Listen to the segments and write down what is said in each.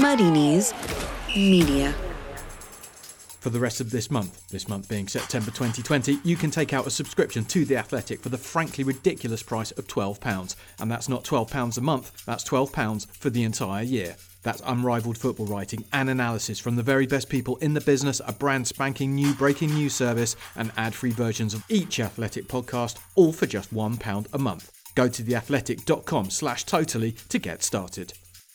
Muddy Knees Media. For the rest of this month being September 2020, you can take out a subscription to The Athletic for the frankly ridiculous price of £12. And that's not £12 a month, that's £12 for the entire year. That's unrivaled football writing and analysis from the very best people in the business, a brand spanking new breaking news service, and ad-free versions of each Athletic podcast, all for just £1 a month. Go to theathletic.com/totally to get started.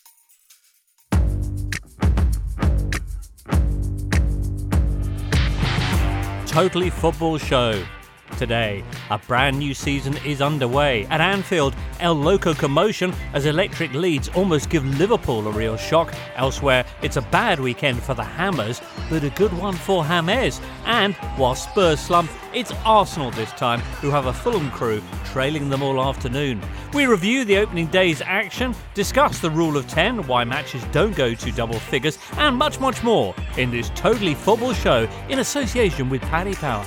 Totally Football Show. Today, a brand new season is underway. At Anfield, El Loco commotion as electric leads almost give Liverpool a real shock. Elsewhere, it's a bad weekend for the Hammers, but a good one for James. And while Spurs slump, it's Arsenal this time, who have a Fulham crew trailing them all afternoon. We review the opening day's action, discuss the rule of 10, why matches don't go to double figures, and much, much more in this Totally Football Show in association with Paddy Power.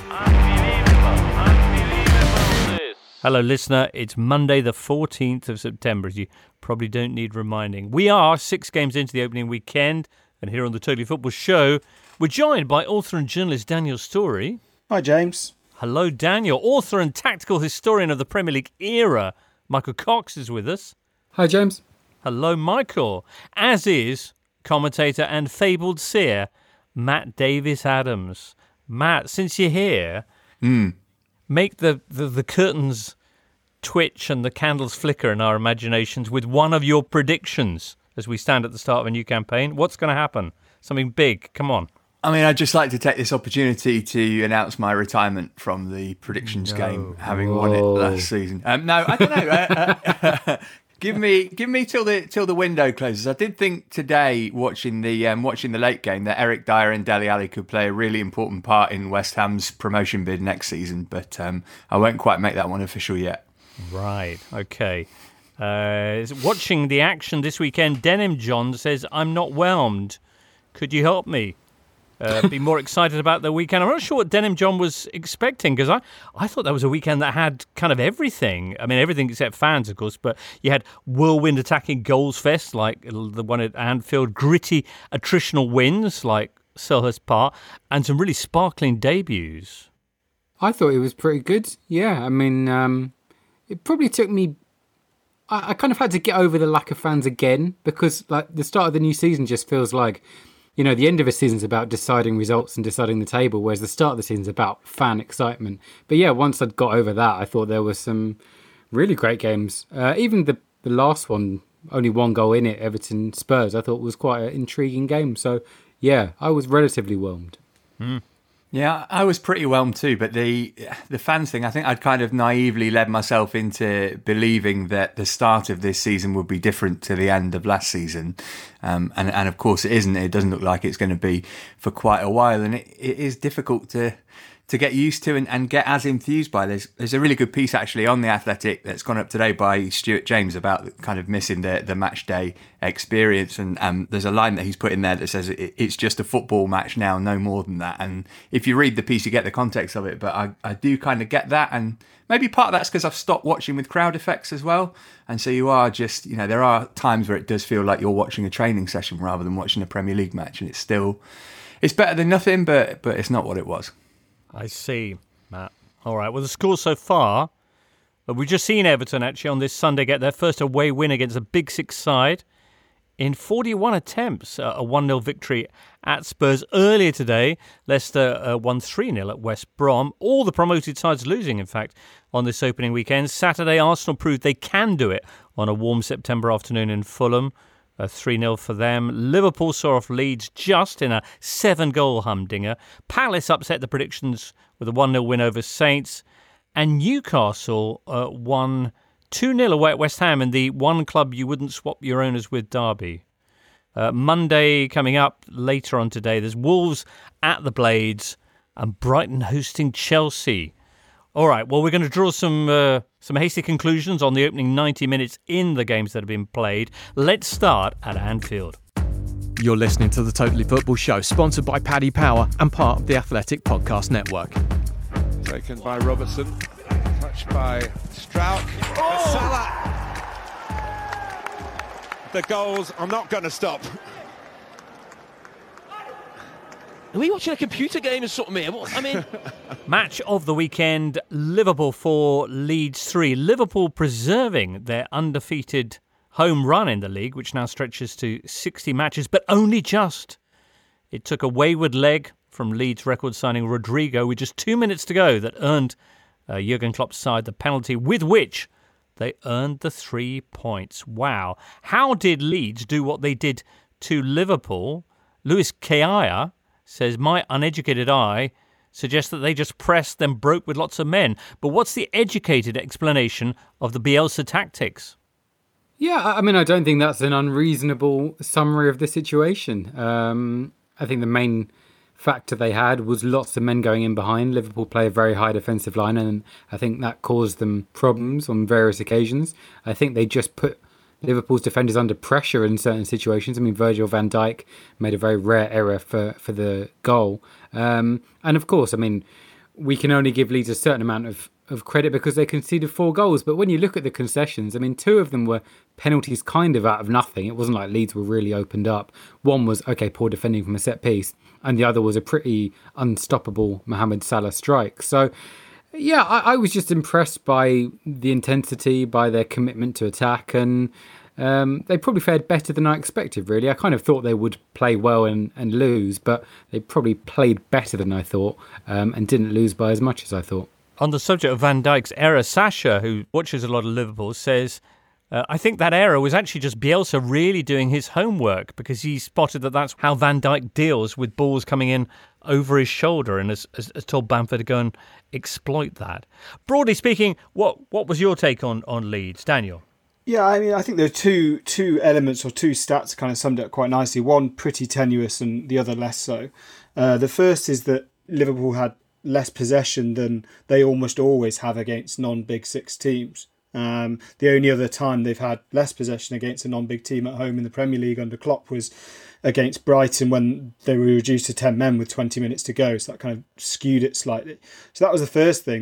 Hello, listener. It's Monday, the 14th of September, as you probably don't need reminding. We are 6 games into the opening weekend, and here on the Totally Football Show, we're joined by author and journalist Daniel Storey. Hi, James. Hello, Daniel. Author and tactical historian of the Premier League era, Michael Cox, is with us. Hi, James. Hello, Michael. As is commentator and fabled seer, Matt Davis-Adams. Matt, since you're here, make the curtains twitch and the candles flicker in our imaginations with one of your predictions as we stand at the start of a new campaign. What's going to happen? Something big. Come on. I mean, I'd just like to take this opportunity to announce my retirement from the predictions game, having won it last season. No, I don't know. Give me till the window closes. I did think today, watching the late game, that Eric Dyer and Dele Alli could play a really important part in West Ham's promotion bid next season, but I won't quite make that one official yet. Right. Okay. Watching the action this weekend, Denim John says, "I'm not whelmed. Could you help me? Be more excited about the weekend." I'm not sure what Denim John was expecting, because I thought that was a weekend that had kind of everything. I mean, everything except fans, of course, but you had whirlwind attacking goals fest like the one at Anfield, gritty attritional wins like Selhurst Park, and some really sparkling debuts. I thought it was pretty good. Yeah, I mean, it probably took me... I kind of had to get over the lack of fans again, because like the start of the new season just feels like, you know, the end of a season's about deciding results and deciding the table, whereas the start of the season's about fan excitement. But yeah, once I'd got over that, I thought there were some really great games. Even the last one, only one goal in it, Everton Spurs, I thought was quite an intriguing game. So yeah, I was relatively whelmed. Yeah, I was pretty whelmed too, but the fans thing, I think I'd kind of naively led myself into believing that the start of this season would be different to the end of last season. And of course it isn't. It doesn't look like it's going to be for quite a while, and it is difficult to get used to and get as enthused by. There's a really good piece actually on The Athletic that's gone up today by Stuart James about kind of missing the match day experience, and there's a line that he's put in there that says it's just a football match now, no more than that. And if you read the piece you get the context of it, but I do kind of get that, and maybe part of that's because I've stopped watching with crowd effects as well, and so you are just, you know, there are times where it does feel like you're watching a training session rather than watching a Premier League match, and it's better than nothing, but it's not what it was. I see, Matt. All right, well, the score so far, we've just seen Everton actually on this Sunday get their first away win against a Big Six side in 41 attempts, a 1-0 victory at Spurs. Earlier today, Leicester won 3-0 at West Brom. All the promoted sides losing, in fact, on this opening weekend. Saturday, Arsenal proved they can do it on a warm September afternoon in Fulham. 3-0 for them. Liverpool saw off Leeds just in a 7-goal humdinger. Palace upset the predictions with a 1-0 win over Saints. And Newcastle won 2-0 away at West Ham in the one club you wouldn't swap your owners with derby. Monday coming up later on today, there's Wolves at the Blades and Brighton hosting Chelsea. All right, well, we're going to draw some hasty conclusions on the opening 90 minutes in the games that have been played. Let's start at Anfield. You're listening to the Totally Football Show, sponsored by Paddy Power and part of the Athletic Podcast Network. Taken by Robertson, touched by Strauch. Salah! The goals are not going to stop. Are we watching a computer game or something here? I mean... Match of the weekend, Liverpool 4, Leeds 3. Liverpool preserving their undefeated home run in the league, which now stretches to 60 matches, but only just. It took a wayward leg from Leeds record signing Rodrigo with just 2 minutes to go that earned Jurgen Klopp's side the penalty with which they earned the 3 points. Wow. How did Leeds do what they did to Liverpool? Luis Keaya says, my uneducated eye suggests that they just pressed, then broke with lots of men. But what's the educated explanation of the Bielsa tactics? Yeah, I mean, I don't think that's an unreasonable summary of the situation. I think the main factor they had was lots of men going in behind. Liverpool play a very high defensive line, and I think that caused them problems on various occasions. I think they just put Liverpool's defenders under pressure in certain situations. I mean, Virgil van Dijk made a very rare error for the goal. And of course, I mean, we can only give Leeds a certain amount of credit because they conceded 4 goals. But when you look at the concessions, I mean, 2 of them were penalties kind of out of nothing. It wasn't like Leeds were really opened up. One was, okay, poor defending from a set piece. And the other was a pretty unstoppable Mohamed Salah strike. So, yeah, I was just impressed by the intensity, by their commitment to attack, and they probably fared better than I expected, really. I kind of thought they would play well and lose, but they probably played better than I thought and didn't lose by as much as I thought. On the subject of Van Dijk's error, Sasha, who watches a lot of Liverpool, says, I think that error was actually just Bielsa really doing his homework because he spotted that that's how Van Dijk deals with balls coming in over his shoulder and has told Bamford to go and exploit that. Broadly speaking, what was your take on Leeds, Daniel? Yeah, I mean, I think there are two elements or 2 stats kind of summed it up quite nicely. One pretty tenuous and the other less so. The first is that Liverpool had less possession than they almost always have against non-Big Six teams. The only other time they've had less possession against a non-big team at home in the Premier League under Klopp was against Brighton when they were reduced to 10 men with 20 minutes to go. So that kind of skewed it slightly. So that was the first thing.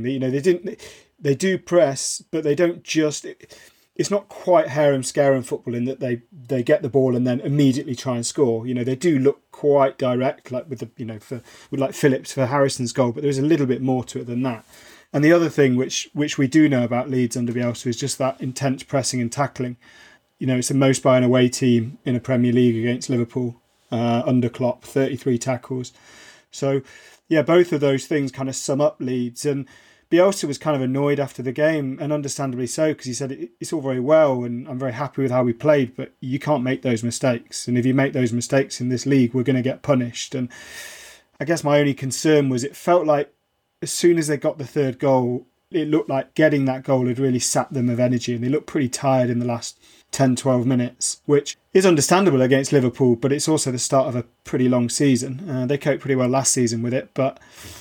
They do press, but they don't just... It's not quite harem-scarum football in that they get the ball and then immediately try and score. They do look quite direct, like with like Phillips for Harrison's goal, but there's a little bit more to it than that. And the other thing which we do know about Leeds under Bielsa is just that intense pressing and tackling. It's the most by an away team in a Premier League against Liverpool under Klopp, 33 tackles. So, yeah, both of those things kind of sum up Leeds. And Bielsa was kind of annoyed after the game, and understandably so, because he said it's all very well and I'm very happy with how we played, but you can't make those mistakes. And if you make those mistakes in this league, we're going to get punished. And I guess my only concern was it felt like as soon as they got the 3rd goal, it looked like getting that goal had really sapped them of energy, and they looked pretty tired in the last 10, 12 minutes, which is understandable against Liverpool, but it's also the start of a pretty long season. They coped pretty well last season with it, but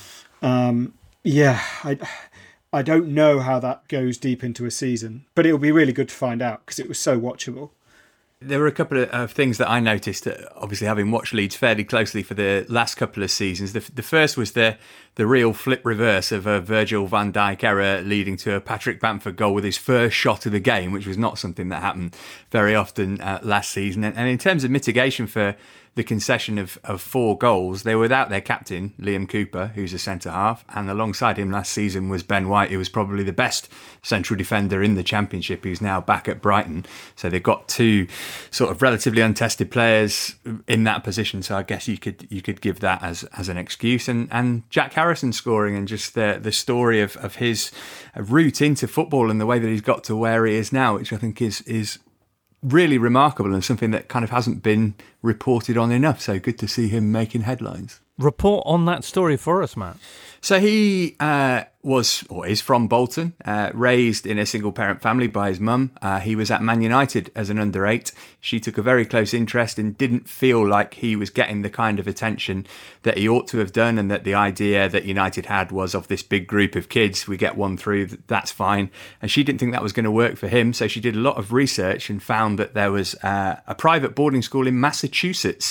I don't know how that goes deep into a season, but it'll be really good to find out because it was so watchable. There were a couple of things that I noticed, obviously having watched Leeds fairly closely for the last couple of seasons. The first was the real flip reverse of a Virgil van Dijk error leading to a Patrick Bamford goal with his first shot of the game, which was not something that happened very often last season. And in terms of mitigation for the concession of 4 goals, they were without their captain, Liam Cooper, who's a centre-half, and alongside him last season was Ben White, who was probably the best central defender in the Championship, who's now back at Brighton. So they've got 2 sort of relatively untested players in that position, so I guess you could give that as an excuse. And Jack Harrison scoring, and just the story of his route into football and the way that he's got to where he is now, which I think is really remarkable and something that kind of hasn't been reported on enough. So good to see him making headlines. Report on that story for us, Matt. So he is from Bolton, raised in a single-parent family by his mum. He was at Man United as an under-8. She took a very close interest and didn't feel like he was getting the kind of attention that he ought to have done, and that the idea that United had was of this big group of kids, we get one through, that's fine. And she didn't think that was going to work for him, so she did a lot of research and found that there was a private boarding school in Massachusetts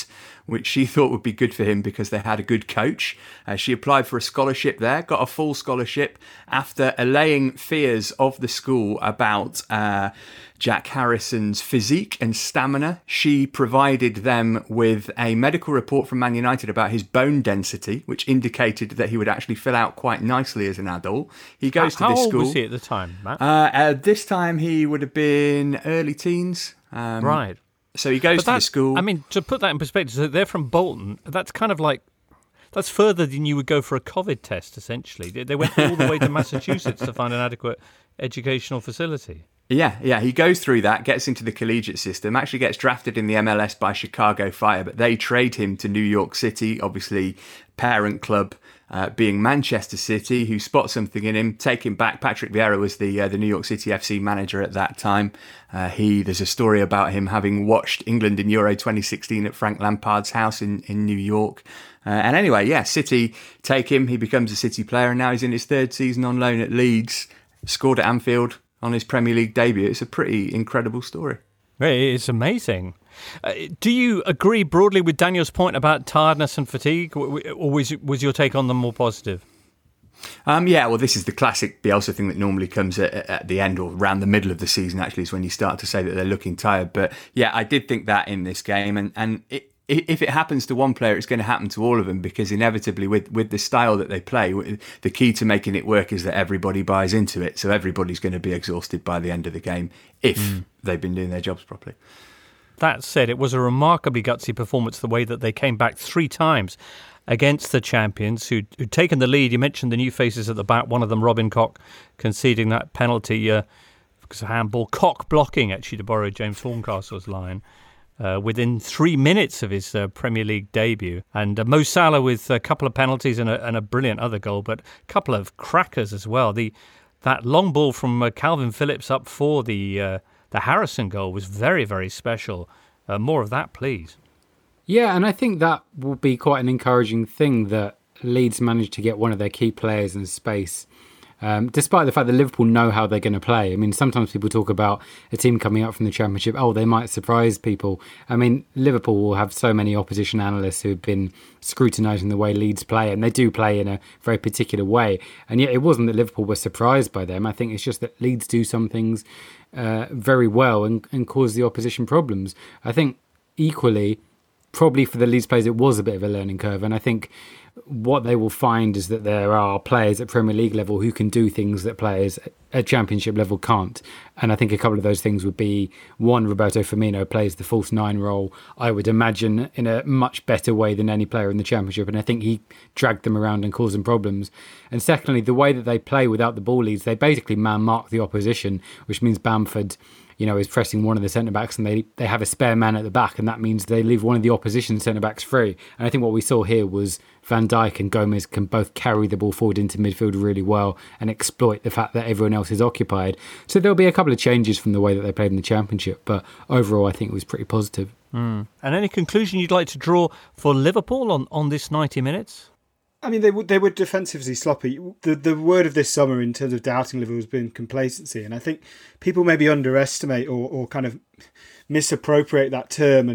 which she thought would be good for him because they had a good coach. She applied for a scholarship there, got a full scholarship after allaying fears of the school about Jack Harrison's physique and stamina. She provided them with a medical report from Man United about his bone density, which indicated that he would actually fill out quite nicely as an adult. He goes to this school. How old was he at the time, Matt? This time he would have been early teens. Right. So he goes to the school. I mean, to put that in perspective, so they're from Bolton. That's kind of like, that's further than you would go for a COVID test, essentially. They went all the way to Massachusetts to find an adequate educational facility. Yeah. He goes through that, gets into the collegiate system, actually gets drafted in the MLS by Chicago Fire, but they trade him to New York City, obviously parent club being Manchester City, who spot something in him, take him back. Patrick Vieira was the New York City FC manager at that time. There's a story about him having watched England in Euro 2016 at Frank Lampard's house in New York. And anyway, City take him. He becomes a City player, and now he's in his third season on loan at Leeds. Scored at Anfield on his Premier League debut. It's a pretty incredible story. It's amazing. Do you agree broadly with Daniel's point about tiredness and fatigue, or was your take on them more positive? Well, this is the classic Bielsa thing that normally comes at the end or around the middle of the season, actually, is when you start to say that they're looking tired. But yeah, I did think that in this game. And if it happens to one player, it's going to happen to all of them, because inevitably with the style that they play, the key to making it work is that everybody buys into it. So everybody's going to be exhausted by the end of the game if they've been doing their jobs properly. That said, it was a remarkably gutsy performance, the way that they came back 3 times against the champions who'd taken the lead. You mentioned the new faces at the back, one of them, Robin Koch, conceding that penalty because of handball. Koch blocking, actually, to borrow James Horncastle's line, within 3 minutes of his Premier League debut. And Mo Salah with a couple of penalties and a brilliant other goal, but a couple of crackers as well. That long ball from Calvin Phillips up for the Harrison goal was very, very special. More of that, please. Yeah, and I think that will be quite an encouraging thing, that Leeds managed to get one of their key players in space, despite the fact that Liverpool know how they're going to play. I mean, sometimes people talk about a team coming up from the Championship, they might surprise people. I mean, Liverpool will have so many opposition analysts who've been scrutinising the way Leeds play, and they do play in a very particular way. And yet it wasn't that Liverpool were surprised by them. I think it's just that Leeds do some things very well and cause the opposition problems. I think equally, probably for the Leeds players, it was a bit of a learning curve. And I think what they will find is that there are players at Premier League level who can do things that players at Championship level can't. And I think a couple of those things would be, one, Roberto Firmino plays the false 9 role, I would imagine, in a much better way than any player in the Championship. And I think he dragged them around and caused them problems. And secondly, the way that they play without the ball leads, they basically man-mark the opposition, which means Bamford, is pressing one of the centre-backs, and they have a spare man at the back, and that means they leave one of the opposition centre-backs free. And I think what we saw here was Van Dijk and Gomez can both carry the ball forward into midfield really well and exploit the fact that everyone else is occupied. So there'll be a couple of changes from the way that they played in the Championship, but overall I think it was pretty positive. And any conclusion you'd like to draw for Liverpool on this 90 minutes? I mean, they were defensively sloppy. The word of this summer in terms of doubting Liverpool has been complacency, and I think people maybe underestimate or kind of misappropriate that term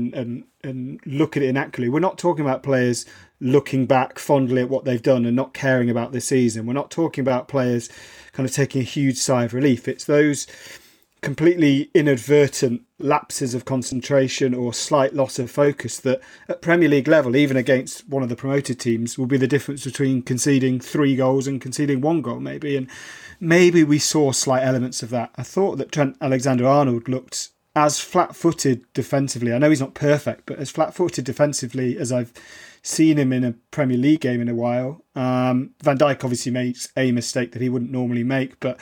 and look at it inaccurately. We're not talking about players looking back fondly at what they've done and not caring about this season. We're not talking about players kind of taking a huge sigh of relief. It's those completely inadvertent lapses of concentration or slight loss of focus that at Premier League level, even against one of the promoted teams, will be the difference between conceding 3 goals and conceding 1 goal maybe. And maybe we saw slight elements of that. I thought that Trent Alexander-Arnold looked as flat-footed defensively. I know he's not perfect, but as flat-footed defensively as I've seen him in a Premier League game in a while. Van Dijk obviously makes a mistake that he wouldn't normally make, but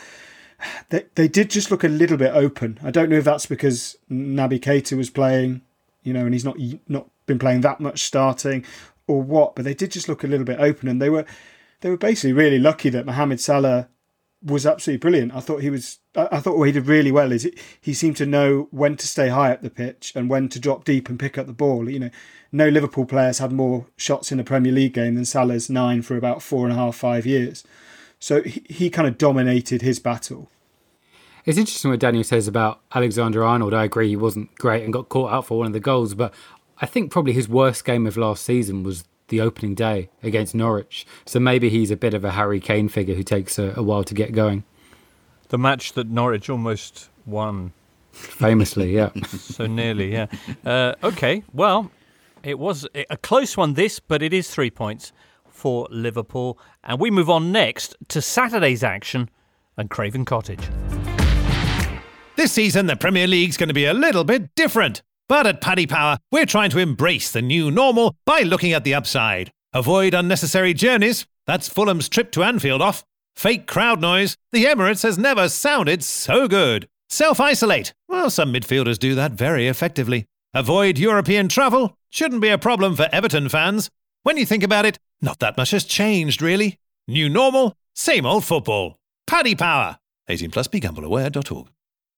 they did just look a little bit open. I don't know if that's because Naby Keita was playing, and he's not been playing that much starting, or what. But they did just look a little bit open, and they were basically really lucky that Mohamed Salah was absolutely brilliant. I thought what he did really well is he seemed to know when to stay high up the pitch and when to drop deep and pick up the ball. No Liverpool players had more shots in a Premier League game than Salah's 9 for about 4.5-5 years. So he kind of dominated his battle. It's interesting what Daniel says about Alexander-Arnold. I agree he wasn't great and got caught out for one of the goals, but I think probably his worst game of last season was the opening day against Norwich. So maybe he's a bit of a Harry Kane figure who takes a while to get going. The match that Norwich almost won. Famously, yeah. So nearly, yeah. Okay, well, it was a close one this, but it is 3 points for Liverpool. And we move on next to Saturday's action at Craven Cottage. This season, the Premier League's going to be a little bit different. But at Paddy Power, we're trying to embrace the new normal by looking at the upside. Avoid unnecessary journeys. That's Fulham's trip to Anfield off. Fake crowd noise. The Emirates has never sounded so good. Self-isolate. Well, some midfielders do that very effectively. Avoid European travel. Shouldn't be a problem for Everton fans. When you think about it, not that much has changed, really. New normal, same old football. Paddy Power. 18 plus, begambleaware.org.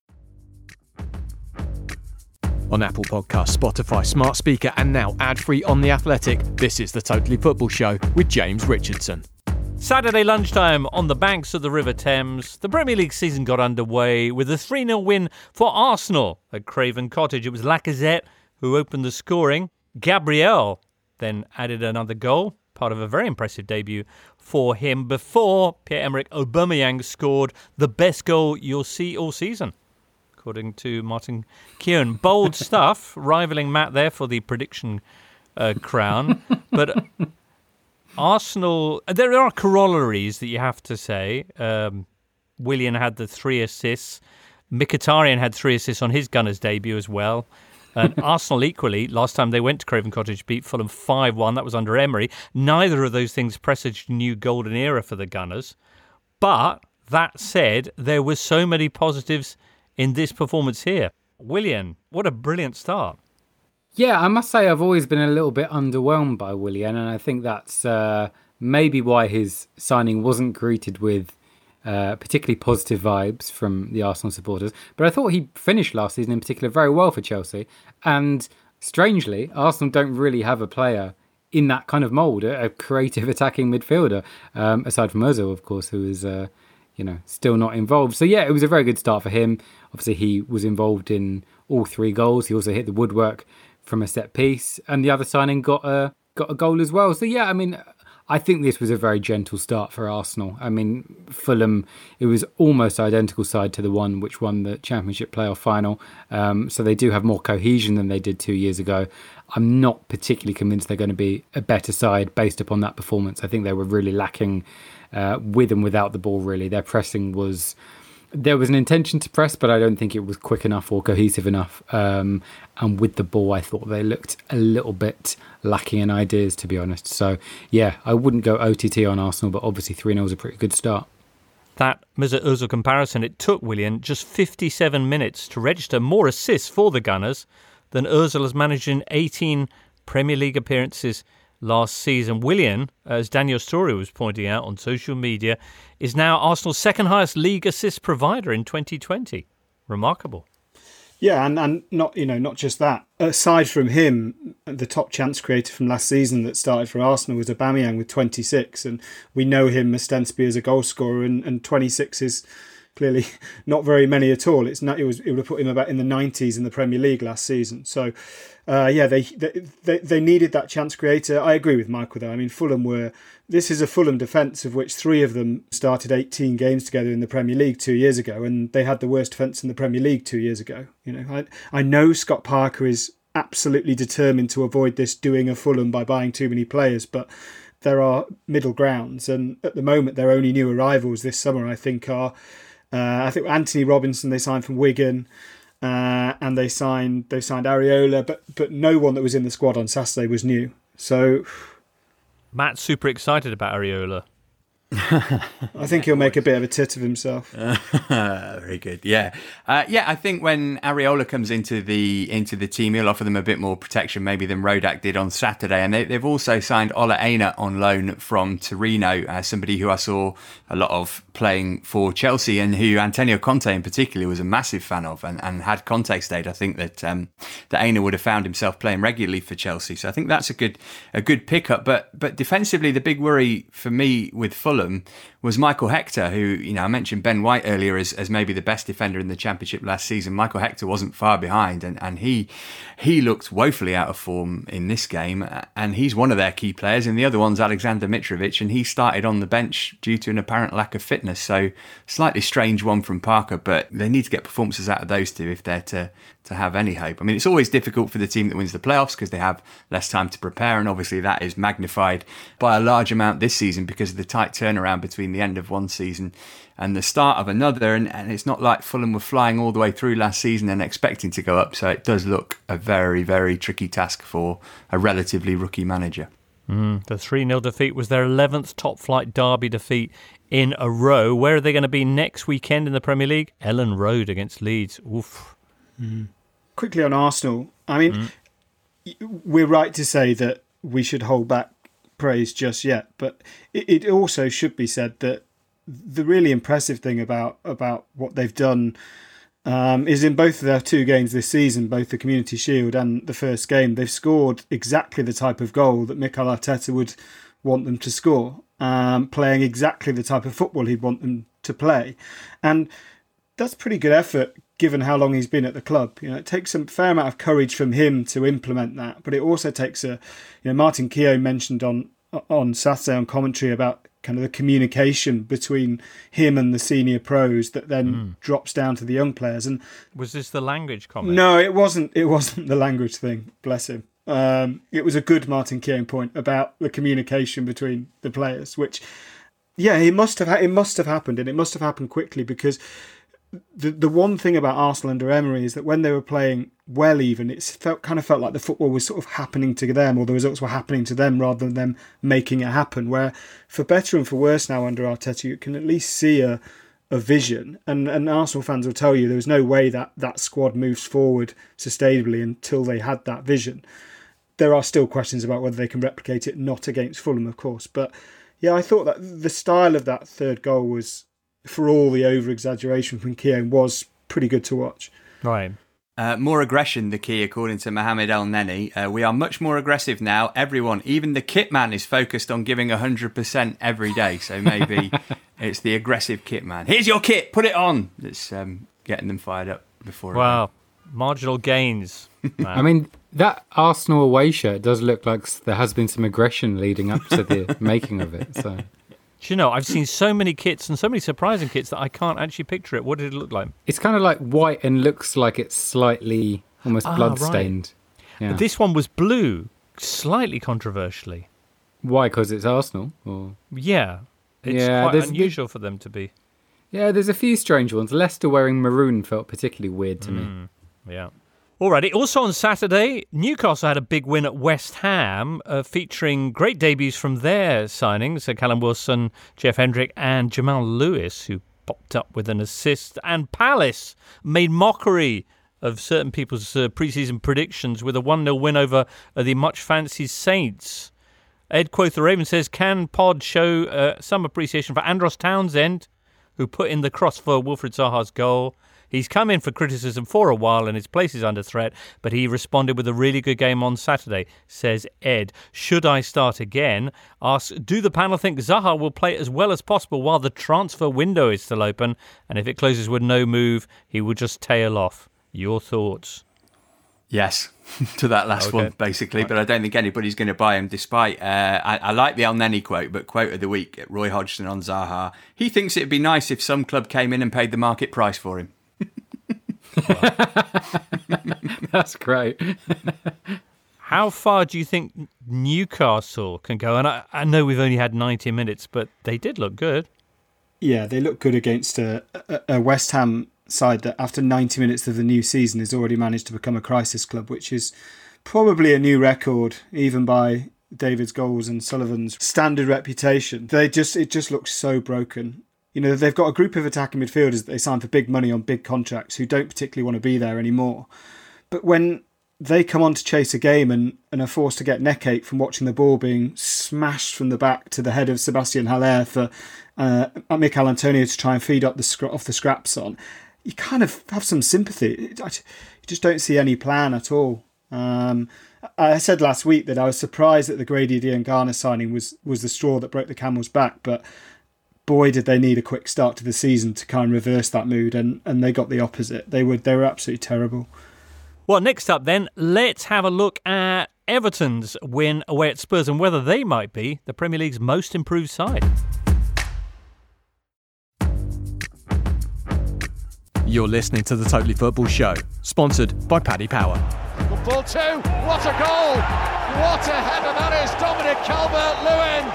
On Apple Podcasts, Spotify, Smart Speaker, and now ad-free on The Athletic, this is the Totally Football Show with James Richardson. Saturday lunchtime on the banks of the River Thames, the Premier League season got underway with a 3-0 win for Arsenal at Craven Cottage. It was Lacazette who opened the scoring. Gabriel then added another goal, part of a very impressive debut for him, before Pierre-Emerick Aubameyang scored the best goal you'll see all season, according to Martin Keown. Bold stuff, rivaling Matt there for the prediction crown. But Arsenal, there are corollaries that you have to say. Willian had the 3 assists. Mkhitaryan had 3 assists on his Gunners debut as well. And Arsenal equally, last time they went to Craven Cottage, beat Fulham 5-1. That was under Emery. Neither of those things presaged a new golden era for the Gunners. But that said, there were so many positives in this performance here. Willian, what a brilliant start. Yeah, I must say I've always been a little bit underwhelmed by Willian, and I think that's maybe why his signing wasn't greeted with particularly positive vibes from the Arsenal supporters. But I thought he finished last season in particular very well for Chelsea. And strangely, Arsenal don't really have a player in that kind of mould, a creative attacking midfielder, aside from Ozil, of course, who is still not involved. So yeah, it was a very good start for him. Obviously, he was involved in all 3 goals. He also hit the woodwork from a set piece, and the other signing got a goal as well. So yeah, I mean, I think this was a very gentle start for Arsenal. I mean, Fulham, it was almost identical side to the one which won the Championship playoff final. So they do have more cohesion than they did 2 years ago. I'm not particularly convinced they're going to be a better side based upon that performance. I think they were really lacking with and without the ball, really. Their pressing was... There was an intention to press, but I don't think it was quick enough or cohesive enough. And with the ball, I thought they looked a little bit lacking in ideas, to be honest. So, yeah, I wouldn't go OTT on Arsenal, but obviously 3-0 is a pretty good start. That Mesut Ozil comparison, it took Willian just 57 minutes to register more assists for the Gunners than Ozil has managed in 18 Premier League appearances last season. Willian, as Daniel Story was pointing out on social media, is now Arsenal's second highest league assist provider in 2020. Remarkable. Yeah, and not just that. Aside from him, the top chance creator from last season that started for Arsenal was Aubameyang with 26, and we know him ostensibly as a goal scorer, and 26 is clearly not very many at all. It would have put him about in the 90s in the Premier League last season. So, they needed that chance creator. I agree with Michael though. I mean, this is a Fulham defence of which 3 of them started 18 games together in the Premier League 2 years ago, and they had the worst defence in the Premier League 2 years ago. I know Scott Parker is absolutely determined to avoid this doing a Fulham by buying too many players, but there are middle grounds, and at the moment their only new arrivals this summer I think are Anthony Robinson they signed from Wigan, and they've signed Areola, but no one that was in the squad on Saturday was new. So Matt's super excited about Areola. I think he'll make a bit of a tit of himself. Very good. Yeah. I think when Areola comes into the team, he'll offer them a bit more protection maybe than Rodak did on Saturday. And they've also signed Ola Aina on loan from Torino, somebody who I saw a lot of playing for Chelsea and who Antonio Conte in particular was a massive fan of. And had Conte stayed, I think that Aina would have found himself playing regularly for Chelsea. So I think that's a good pickup. But defensively, the big worry for me with Fulham Fulham was Michael Hector, who, I mentioned Ben White earlier as maybe the best defender in the Championship last season. Michael Hector wasn't far behind, and he looked woefully out of form in this game, and he's one of their key players, and the other one's Alexander Mitrovic, and he started on the bench due to an apparent lack of fitness. So slightly strange one from Parker, but they need to get performances out of those two if they're to have any hope. I mean, it's always difficult for the team that wins the playoffs because they have less time to prepare, and obviously that is magnified by a large amount this season because of the tight turnaround between the end of one season and the start of another, and it's not like Fulham were flying all the way through last season and expecting to go up, so it does look a very, very tricky task for a relatively rookie manager. The 3-0 defeat was their 11th top-flight derby defeat in a row. Where are they going to be next weekend in the Premier League? Ellen Road against Leeds. Oof. Quickly on Arsenal, I mean, we're right to say that we should hold back praise just yet, but it also should be said that the really impressive thing about what they've done is in both of their two games this season, both the Community Shield and the first game, they've scored exactly the type of goal that Mikel Arteta would want them to score, playing exactly the type of football he'd want them to play. And that's pretty good effort given how long he's been at the club. It takes a fair amount of courage from him to implement that, but it also takes Martin Keown mentioned on Saturday on commentary about kind of the communication between him and the senior pros that then drops down to the young players. And was this the language comment? No, it wasn't the language thing, bless him. It was a good Martin Keown point about the communication between the players, which it must have happened, and it must have happened quickly, because the one thing about Arsenal under Emery is that when they were playing well, even it felt like the football was sort of happening to them, or the results were happening to them rather than them making it happen. Where for better and for worse now under Arteta, you can at least see a vision, and Arsenal fans will tell you there was no way that squad moves forward sustainably until they had that vision. There are still questions about whether they can replicate it, not against Fulham, of course, but I thought that the style of that third goal was, for all the over-exaggeration from Keown, was pretty good to watch. Right. More aggression, the key, according to Mohamed El Neni. We are much more aggressive now. Everyone, even the kit man, is focused on giving 100% every day. So maybe it's the aggressive kit man. Here's your kit, put it on. It's getting them fired up before. Wow, marginal gains. I mean, that Arsenal away shirt does look like there has been some aggression leading up to the making of it. So. Do you know, I've seen so many kits and so many surprising kits that I can't actually picture it. What did it look like? It's kind of like white and looks like it's slightly almost blood-stained. Right. Yeah. But this one was blue, slightly controversially. Why? Because it's Arsenal? Or? Yeah. It's quite unusual for them to be. Yeah, there's a few strange ones. Leicester wearing maroon felt particularly weird to me. Yeah. Alrighty. Also on Saturday, Newcastle had a big win at West Ham, featuring great debuts from their signings, Callum Wilson, Jeff Hendrick and Jamal Lewis, who popped up with an assist. And Palace made mockery of certain people's pre-season predictions with a 1-0 win over the much-fancied Saints. Ed Quoth the Raven says, can Pod show some appreciation for Andros Townsend, who put in the cross for Wilfried Zaha's goal? He's come in for criticism for a while and his place is under threat, but he responded with a really good game on Saturday, says Ed. Should I start again? Asks, do the panel think Zaha will play as well as possible while the transfer window is still open? And if it closes with no move, he will just tail off. Your thoughts? Yes, to that last one, basically. Right. But I don't think anybody's going to buy him, despite... I like the El Neni quote, but quote of the week, Roy Hodgson on Zaha. He thinks it'd be nice if some club came in and paid the market price for him. That's great. How far do you think Newcastle can go? And I know we've only had 90 minutes, but they did look good. Yeah, they look good against a West Ham side that after 90 minutes of the new season has already managed to become a crisis club, which is probably a new record, even by David's goals and Sullivan's standard reputation. It just looks so broken. They've got a group of attacking midfielders that they signed for big money on big contracts who don't particularly want to be there anymore. But when they come on to chase a game and are forced to get neckache from watching the ball being smashed from the back to the head of Sebastian Haller for Mikel Antonio to try and feed up off the scraps on, you kind of have some sympathy. You just don't see any plan at all. I said last week that I was surprised that the Grady Diangana signing was the straw that broke the camel's back, but boy, did they need a quick start to the season to kind of reverse that mood, and they got the opposite. They were absolutely terrible. Well, next up then, let's have a look at Everton's win away at Spurs and whether they might be the Premier League's most improved side. You're listening to the Totally Football Show, sponsored by Paddy Power. Good ball too. What a goal! What a header that is, Dominic Calvert-Lewin.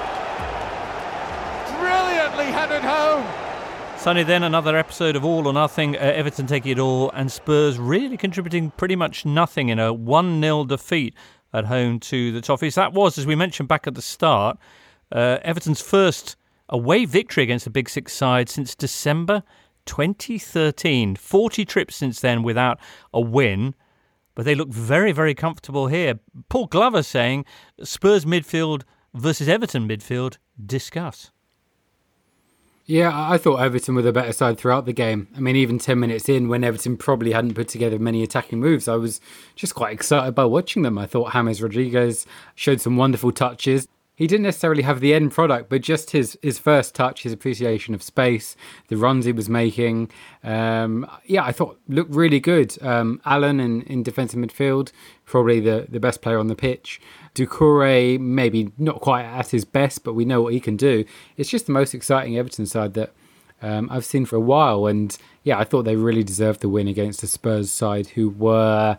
Brilliantly headed home. Sunday then, another episode of All or Nothing. Everton taking it all and Spurs really contributing pretty much nothing in a 1-0 defeat at home to the Toffees. That was, as we mentioned back at the start, Everton's first away victory against the Big Six side since December 2013. 40 trips since then without a win, but they look very, very comfortable here. Paul Glover saying, Spurs midfield versus Everton midfield, discuss. Yeah, I thought Everton were the better side throughout the game. I mean, even 10 minutes in, when Everton probably hadn't put together many attacking moves, I was just quite excited by watching them. I thought James Rodriguez showed some wonderful touches. He didn't necessarily have the end product, but just his first touch, his appreciation of space, the runs he was making. I thought looked really good. Allen in defensive midfield, probably the best player on the pitch. Doucouré, maybe not quite at his best, but we know what he can do. It's just the most exciting Everton side that I've seen for a while. And yeah, I thought they really deserved the win against the Spurs side, who were...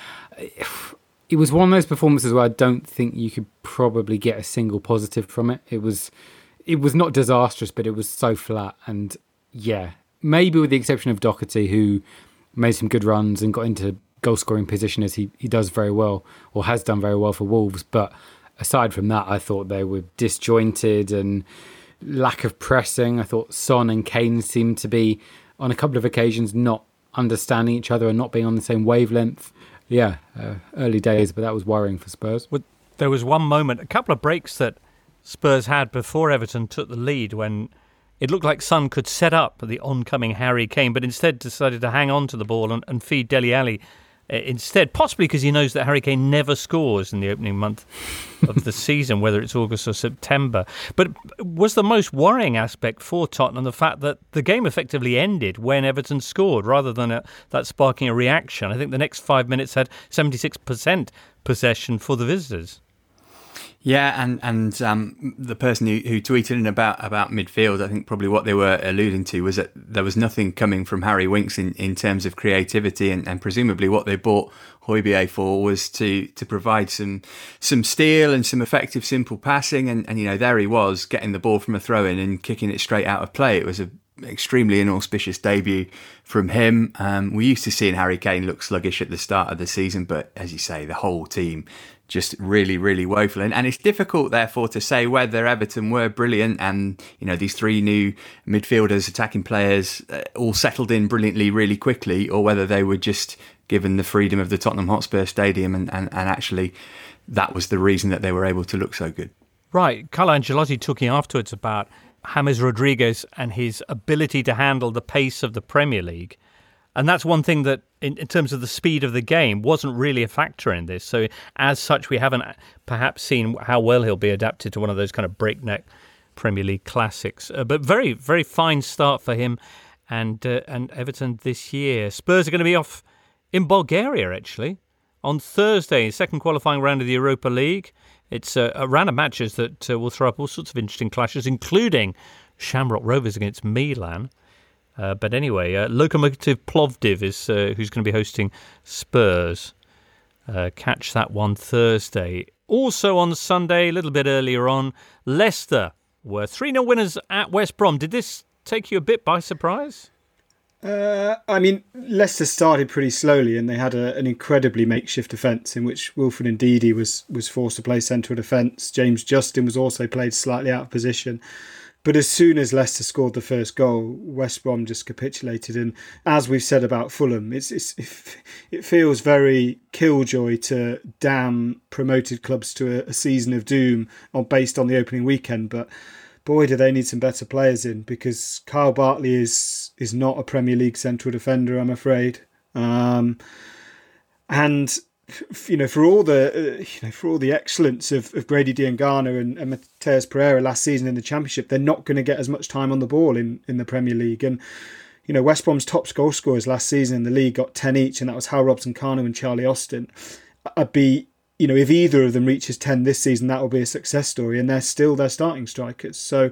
It was one of those performances where I don't think you could probably get a single positive from it. It was not disastrous, but it was so flat. And yeah, maybe with the exception of Doherty, who made some good runs and got into goal-scoring position as he does very well, or has done very well for Wolves. But aside from that, I thought they were disjointed and lack of pressing. I thought Son and Kane seemed to be, on a couple of occasions, not understanding each other and not being on the same wavelength. Yeah, early days, but that was worrying for Spurs. There was one moment, a couple of breaks that Spurs had before Everton took the lead when it looked like Son could set up the oncoming Harry Kane, but instead decided to hang on to the ball and feed Dele Alli instead, possibly because he knows that Harry Kane never scores in the opening month of the season, whether it's August or September. But was the most worrying aspect for Tottenham the fact that the game effectively ended when Everton scored rather than that sparking a reaction? I think the next 5 minutes had 76% possession for the visitors. Yeah, and the person who tweeted in about midfield, I think probably what they were alluding to was that there was nothing coming from Harry Winks in terms of creativity, and presumably what they bought Højbjerg for was to provide some steel and some effective, simple passing, and there he was getting the ball from a throw-in and kicking it straight out of play. It was an extremely inauspicious debut from him. We used to seeing Harry Kane look sluggish at the start of the season, but as you say, the whole team just really, really woeful. And it's difficult, therefore, to say whether Everton were brilliant and, these three new midfielders, attacking players, all settled in brilliantly really quickly, or whether they were just given the freedom of the Tottenham Hotspur Stadium and actually that was the reason that they were able to look so good. Right. Carlo Ancelotti talking afterwards about James Rodriguez and his ability to handle the pace of the Premier League. And that's one thing that, in terms of the speed of the game, wasn't really a factor in this. So, as such, we haven't perhaps seen how well he'll be adapted to one of those kind of breakneck Premier League classics. But very, very fine start for him and Everton this year. Spurs are going to be off in Bulgaria, actually, on Thursday, second qualifying round of the Europa League. It's a round of matches that will throw up all sorts of interesting clashes, including Shamrock Rovers against Milan. But anyway, Lokomotiv Plovdiv is who's going to be hosting Spurs. Catch that one Thursday. Also on Sunday, a little bit earlier on, Leicester were 3-0 winners at West Brom. Did this take you a bit by surprise? Leicester started pretty slowly and they had an incredibly makeshift defence in which Wilfred Ndidi was forced to play central defence. James Justin was also played slightly out of position. But as soon as Leicester scored the first goal, West Brom just capitulated. And as we've said about Fulham, it feels very killjoy to damn promoted clubs to a season of doom based on the opening weekend. But boy, do they need some better players in, because Kyle Bartley is not a Premier League central defender, I'm afraid. And for all the excellence of Grady Diangana and Mateus Pereira last season in the Championship, they're not going to get as much time on the ball in the Premier League. And West Brom's top goal scorers last season in the league got 10 each, and that was Hal Robson-Kanu and Charlie Austin. I'd be, if either of them reaches 10 this season, that will be a success story, and they're still their starting strikers. So,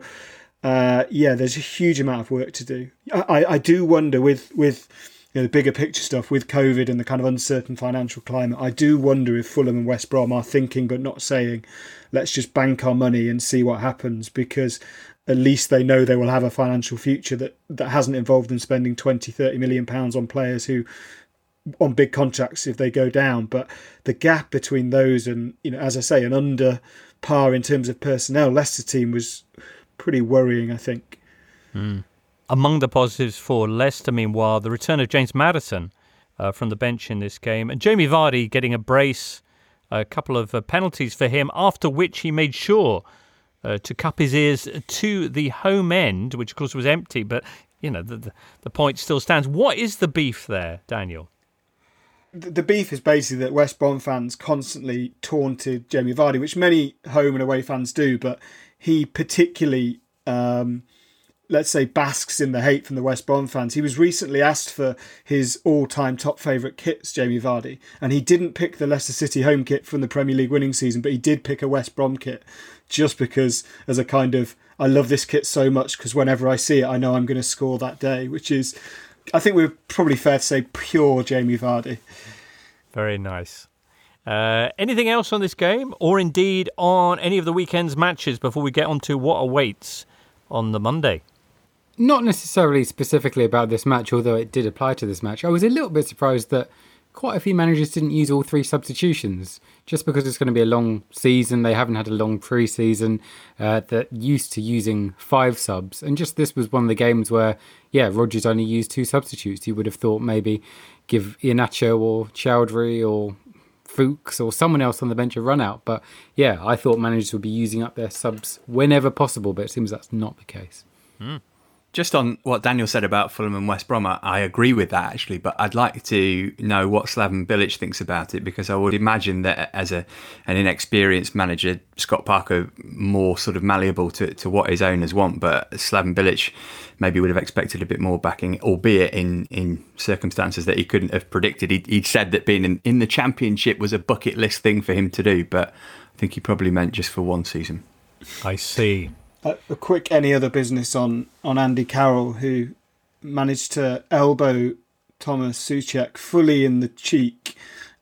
there's a huge amount of work to do. I do wonder with the bigger picture stuff with COVID and the kind of uncertain financial climate, I do wonder if Fulham and West Brom are thinking but not saying, let's just bank our money and see what happens, because at least they know they will have a financial future that hasn't involved them spending 20-30 million pounds on players who on big contracts if they go down. But the gap between those and, as I say, an under par in terms of personnel Leicester team was pretty worrying, I think. Among the positives for Leicester, meanwhile, the return of James Maddison from the bench in this game, and Jamie Vardy getting a brace, a couple of penalties for him, after which he made sure to cup his ears to the home end, which of course was empty, but the point still stands. What is the beef there, Daniel? The beef is basically that West Brom fans constantly taunted Jamie Vardy, which many home and away fans do, but he particularly let's say, basks in the hate from the West Brom fans. He was recently asked for his all-time top favourite kits, Jamie Vardy, and he didn't pick the Leicester City home kit from the Premier League winning season, but he did pick a West Brom kit, just because as a kind of, I love this kit so much because whenever I see it, I know I'm going to score that day, which is, I think we're probably fair to say, pure Jamie Vardy. Very nice. Anything else on this game, or indeed on any of the weekend's matches before we get on to what awaits on the Monday? Not necessarily specifically about this match, although it did apply to this match. I was a little bit surprised that quite a few managers didn't use all three substitutions, just because it's going to be a long season. They haven't had a long pre-season. They're used to using 5 subs. And just this was one of the games where, Rodgers only used 2 substitutes. You would have thought maybe give Iheanacho or Chowdhury or Fuchs or someone else on the bench a run out. But I thought managers would be using up their subs whenever possible, but it seems that's not the case. Just on what Daniel said about Fulham and West Brom, I agree with that actually, but I'd like to know what Slaven Bilic thinks about it, because I would imagine that as an inexperienced manager, Scott Parker more sort of malleable to what his owners want, but Slaven Bilic maybe would have expected a bit more backing, albeit in circumstances that he couldn't have predicted. He'd said that being in the Championship was a bucket list thing for him to do, but I think he probably meant just for one season. I see. A quick any other business on Andy Carroll, who managed to elbow Thomas Souček fully in the cheek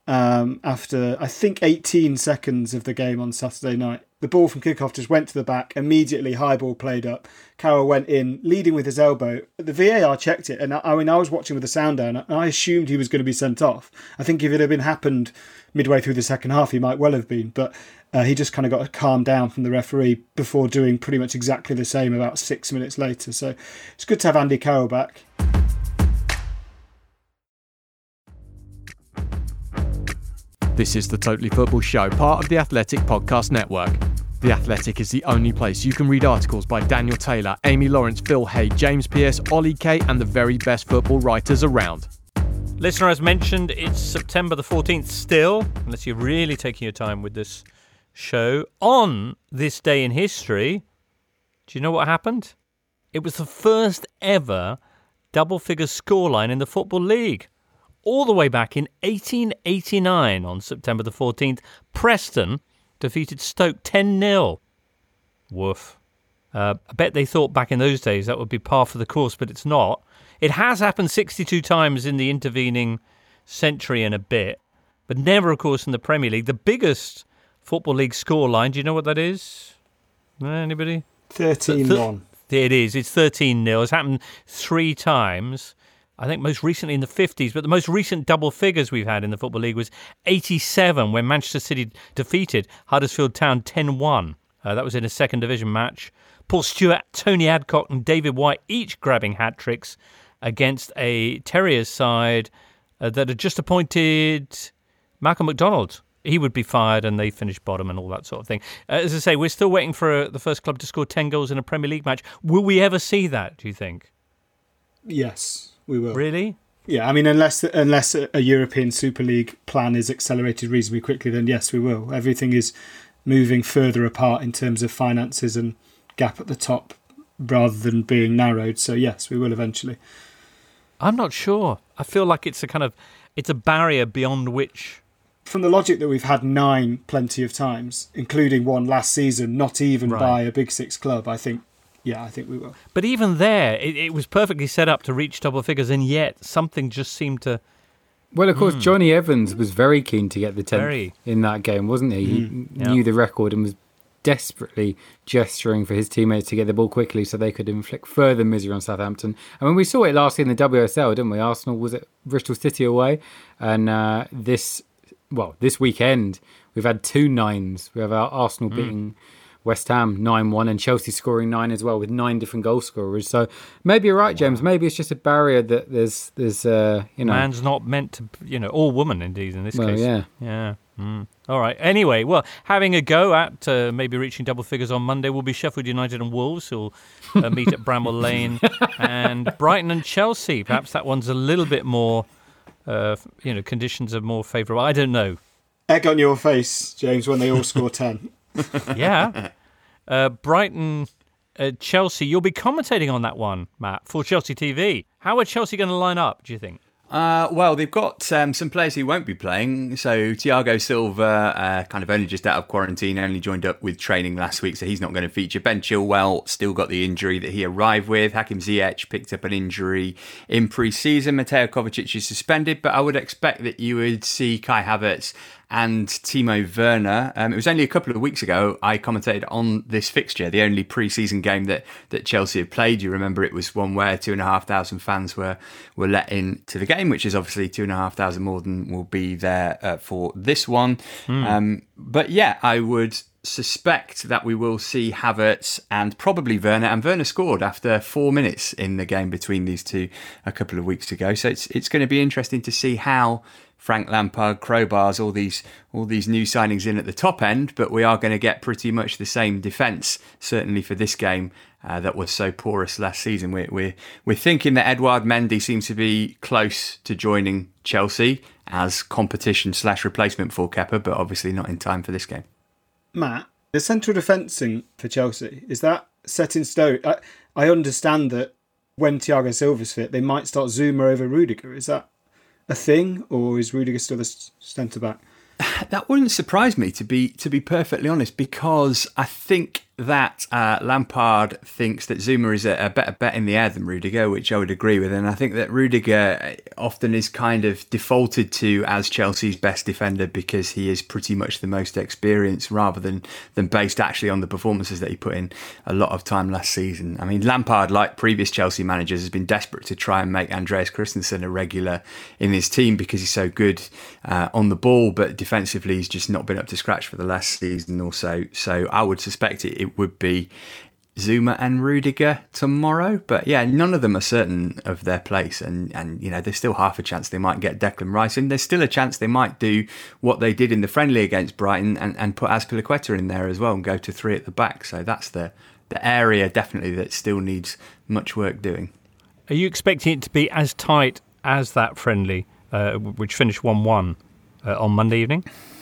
after, I think, 18 seconds of the game on Saturday night. The ball from kickoff just went to the back, immediately high ball played up. Carroll went in, leading with his elbow. The VAR checked it, and I was watching with the sound down, and I assumed he was going to be sent off. I think if it had happened midway through the second half, he might well have been, but he just kind of got calmed down from the referee before doing pretty much exactly the same about 6 minutes later. So it's good to have Andy Carroll back. This is the Totally Football Show, part of the Athletic Podcast Network. The Athletic is the only place you can read articles by Daniel Taylor, Amy Lawrence, Phil Hay, James Pearce, Ollie Kay, and the very best football writers around. Listener, as mentioned, it's September the 14th still, unless you're really taking your time with this show. On this day in history, do you know what happened? It was the first ever double-figure scoreline in the Football League. All the way back in 1889 on September the 14th, Preston defeated Stoke 10-0. Woof. I bet they thought back in those days that would be par for the course, but it's not. It has happened 62 times in the intervening century and a bit, but never, of course, in the Premier League. The biggest Football League scoreline, do you know what that is? Anybody? 13-1. It is. It's 13-0. It's happened 3 times. I think most recently in the 50s, but the most recent double figures we've had in the Football League was 87 when Manchester City defeated Huddersfield Town 10-1. That was in a second division match. Paul Stewart, Tony Adcock and David White each grabbing hat-tricks against a Terriers side that had just appointed Malcolm McDonald. He would be fired and they finished bottom and all that sort of thing. As I say, we're still waiting for the first club to score 10 goals in a Premier League match. Will we ever see that, do you think? Yes, we will. Really? Yeah, I mean, unless a European Super League plan is accelerated reasonably quickly, then yes, we will. Everything is moving further apart in terms of finances and gap at the top rather than being narrowed. So yes, we will eventually. I'm not sure. I feel like it's a barrier beyond which... From the logic that we've had 9 plenty of times, including one last season, not even by a Big Six club, I think we will. But even there, it was perfectly set up to reach double figures, and yet something just seemed to... Well, of course, Johnny Evans was very keen to get the 10th in that game, wasn't he? He knew the record and was desperately gesturing for his teammates to get the ball quickly so they could inflict further misery on Southampton. I mean, we saw it last year in the WSL, didn't we? Arsenal was at Bristol City away, and this weekend we've had 2 9s. We have our Arsenal beating West Ham 9-1 and Chelsea scoring 9 as well with 9 different goal scorers. So maybe you're right, James. Maybe it's just a barrier that there's man's not meant to, or woman indeed in this case. Yeah. All right. Anyway, well, having a go at maybe reaching double figures on Monday will be Sheffield United and Wolves, who'll meet at Bramall Lane, and Brighton and Chelsea. Perhaps that one's a little bit more, conditions are more favourable. I don't know. Egg on your face, James, when they all score 10. Yeah. Brighton, Chelsea. You'll be commentating on that one, Matt, for Chelsea TV. How are Chelsea going to line up, do you think? Well, they've got some players who won't be playing. So Thiago Silva, kind of only just out of quarantine, only joined up with training last week, so he's not going to feature. Ben Chilwell still got the injury that he arrived with. Hakim Ziyech picked up an injury in pre-season. Mateo Kovacic is suspended, but I would expect that you would see Kai Havertz and Timo Werner. It was only a couple of weeks ago I commentated on this fixture, the only pre-season game that Chelsea had played. You remember it was one where 2,500 fans were let into the game, which is obviously 2,500 more than will be there for this one. But yeah, I would suspect that we will see Havertz and probably Werner, and Werner scored after 4 minutes in the game between these two a couple of weeks ago. So it's going to be interesting to see how Frank Lampard crowbars all these new signings in at the top end, but we are going to get pretty much the same defence, certainly for this game, that was so porous last season. We're thinking that Edouard Mendy seems to be close to joining Chelsea as competition / replacement for Kepa, but obviously not in time for this game. Matt, the central defencing for Chelsea, is that set in stone? I understand that when Thiago Silva's fit, they might start Zuma over Rudiger. Is that a thing, or is Rudiger still the centre back? That wouldn't surprise me, to be perfectly honest, because I think that Lampard thinks that Zuma is a better bet in the air than Rudiger, which I would agree with. And I think that Rudiger often is kind of defaulted to as Chelsea's best defender because he is pretty much the most experienced, rather than based actually on the performances that he put in a lot of time last season. I mean, Lampard, like previous Chelsea managers, has been desperate to try and make Andreas Christensen a regular in his team because he's so good on the ball, but defensively he's just not been up to scratch for the last season or so. So I would suspect it would be Zuma and Rudiger tomorrow, but yeah, none of them are certain of their place, and there's still half a chance they might get Declan Rice in. There's still a chance they might do what they did in the friendly against Brighton and put Azpilicueta in there as well and go to 3 at the back. So that's the area definitely that still needs much work doing. Are you expecting it to be as tight as that friendly, which finished 1-1 on Monday evening?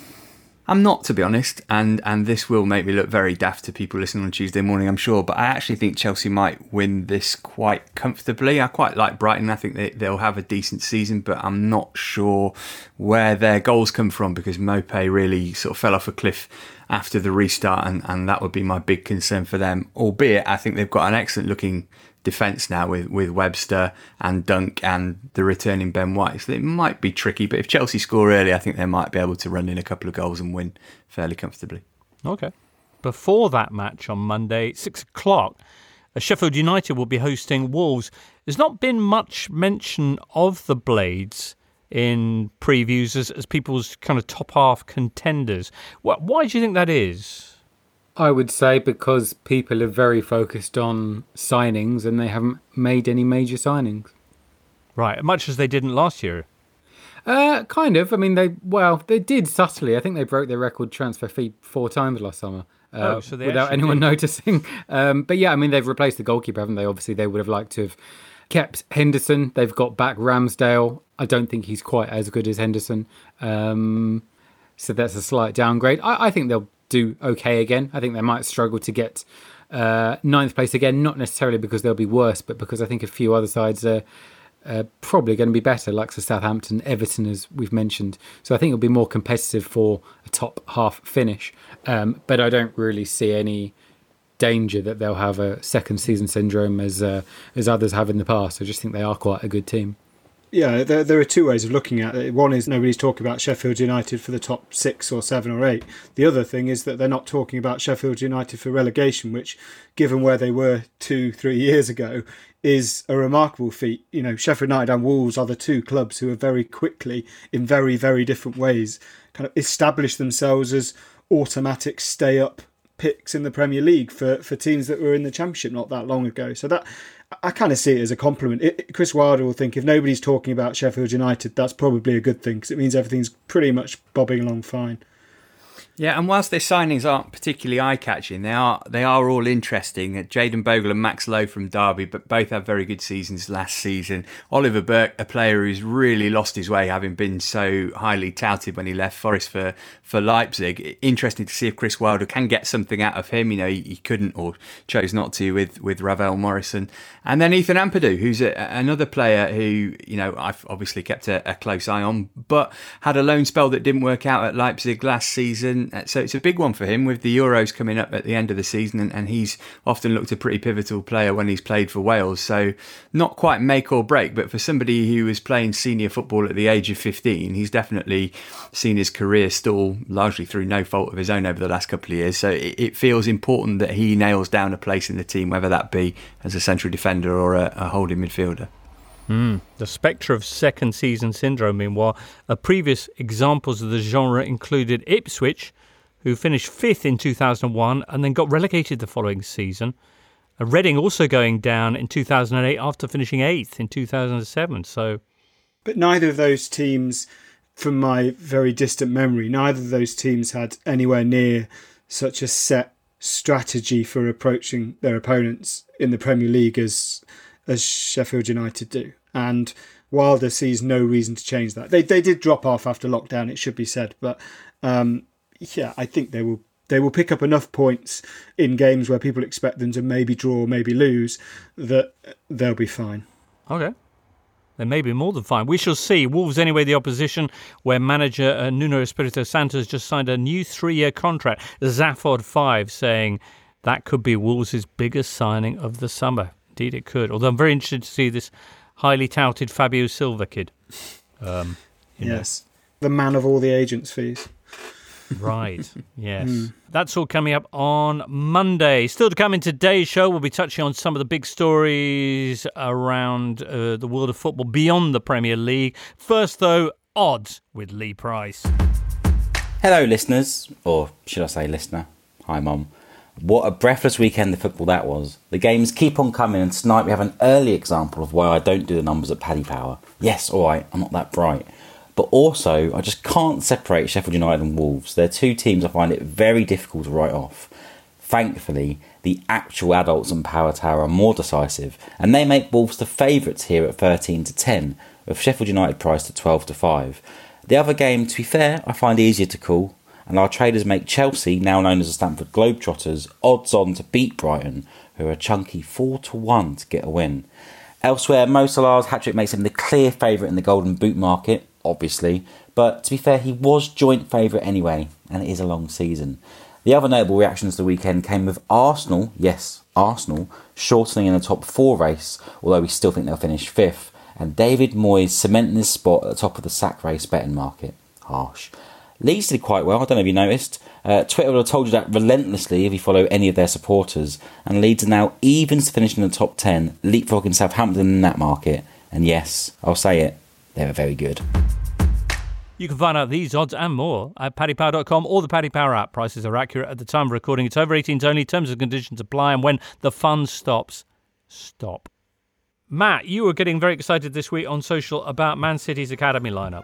I'm not, to be honest, and this will make me look very daft to people listening on Tuesday morning, I'm sure, but I actually think Chelsea might win this quite comfortably. I quite like Brighton. I think they'll have a decent season, but I'm not sure where their goals come from because Maupay really sort of fell off a cliff after the restart, and that would be my big concern for them, albeit I think they've got an excellent looking defence now with Webster and Dunk and the returning Ben White. So it might be tricky, but if Chelsea score early, I think they might be able to run in a couple of goals and win fairly comfortably. Okay. Before that match on Monday, 6 o'clock, Sheffield United will be hosting Wolves. There's not been much mention of the Blades in previews as people's kind of top half contenders. Why do you think that is? I would say because people are very focused on signings and they haven't made any major signings. Right, much as they didn't last year. Kind of. I mean, they did subtly. I think they broke their record transfer fee 4 times last summer so they without anyone noticing. But yeah, I mean, they've replaced the goalkeeper, haven't they? Obviously, they would have liked to kept Henderson. They've got back Ramsdale. I don't think he's quite as good as Henderson. So that's a slight downgrade. I think they'll do okay again. I think they might struggle to get ninth place again, not necessarily because they'll be worse, but because I think a few other sides are probably going to be better, like Southampton, Everton, as we've mentioned. So I think it'll be more competitive for a top half finish. But I don't really see any danger that they'll have a second season syndrome as others have in the past. I just think they are quite a good team. Yeah, there are two ways of looking at it. One is nobody's talking about Sheffield United for the top 6 or 7 or 8. The other thing is that they're not talking about Sheffield United for relegation, which, given where they were 2-3 years ago, is a remarkable feat. You know, Sheffield United and Wolves are the two clubs who have very quickly, in very, very different ways, kind of established themselves as automatic stay-up picks in the Premier League for teams that were in the Championship not that long ago. So that, I kind of see it as a compliment. Chris Wilder will think if nobody's talking about Sheffield United, that's probably a good thing, because it means everything's pretty much bobbing along fine. Yeah, and whilst their signings aren't particularly eye-catching, they are all interesting. Jayden Bogle and Max Lowe from Derby, but both had very good seasons last season. Oliver Burke, a player who's really lost his way, having been so highly touted when he left Forest for Leipzig. Interesting to see if Chris Wilder can get something out of him. You know, he couldn't, or chose not to, with Ravel Morrison. And then Ethan Ampadu, who's another player who, you know, I've obviously kept a close eye on, but had a loan spell that didn't work out at Leipzig last season. So it's a big one for him with the Euros coming up at the end of the season, and he's often looked a pretty pivotal player when he's played for Wales. So not quite make or break, but for somebody who was playing senior football at the age of 15, he's definitely seen his career stall largely through no fault of his own over the last couple of years. So it feels important that he nails down a place in the team, whether that be as a central defender or a holding midfielder. The spectre of second season syndrome, meanwhile. Previous examples of the genre included Ipswich, who finished 5th in 2001 and then got relegated the following season. Reading also going down in 2008 after finishing 8th in 2007. But neither of those teams, from my very distant memory, neither of those teams had anywhere near such a set strategy for approaching their opponents in the Premier League as Sheffield United do. And Wilder sees no reason to change that. They did drop off after lockdown, it should be said, but yeah, I think they will pick up enough points in games where people expect them to maybe draw, maybe lose, that they'll be fine. Okay. They may be more than fine. We shall see. Wolves, anyway, the opposition, where manager Nuno Espirito Santo just signed a new 3-year contract. Zaphod 5 saying that could be Wolves' biggest signing of the summer. Indeed, it could. Although I'm very interested to see this highly touted Fabio Silva kid. Yes. The man of all the agents' fees. Right, yes. That's all coming up on Monday. Still to come in today's show, we'll be touching on some of the big stories around the world of football beyond the Premier League. First, though, odds with Lee Price. Hello, listeners. Or should I say listener? Hi, Mum. What a breathless weekend of football that was. The games keep on coming, and tonight we have an early example of why I don't do the numbers at Paddy Power. Yes, alright, I'm not that bright. But also, I just can't separate Sheffield United and Wolves. They're two teams I find it very difficult to write off. Thankfully, the actual adults on Power Tower are more decisive, and they make Wolves the favourites here at 13-10, with Sheffield United priced at 12-5. The other game, to be fair, I find easier to call, and our traders make Chelsea, now known as the Stamford Globetrotters, odds on to beat Brighton, who are a chunky 4-1 to get a win. Elsewhere, Mo Salah's hat-trick makes him the clear favourite in the Golden Boot market, obviously, but to be fair, he was joint favourite anyway, and it is a long season. The other notable reactions to the weekend came with Arsenal, yes, Arsenal, shortening in the top 4 race, although we still think they'll finish 5th, and David Moyes cementing his spot at the top of the sack race betting market. Harsh. Leeds did quite well, I don't know if you noticed. Twitter would have told you that relentlessly if you follow any of their supporters, and Leeds are now evens to finish in the top 10, leapfrogging Southampton in that market, and yes, I'll say it, they were very good. You can find out these odds and more at paddypower.com or the Paddy Power app. Prices are accurate at the time of recording. It's over 18s only. Terms and conditions apply. And when the fun stops, stop. Matt, you were getting very excited this week on social about Man City's academy lineup.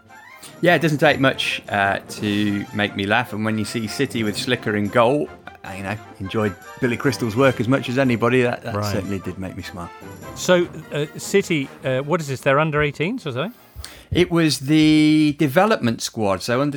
Yeah, it doesn't take much to make me laugh. And when you see City with Slicker in goal, enjoyed Billy Crystal's work as much as anybody. That right. Certainly did make me smile. So, City, what is this? They're under 18s, was they? It was the development squad, so under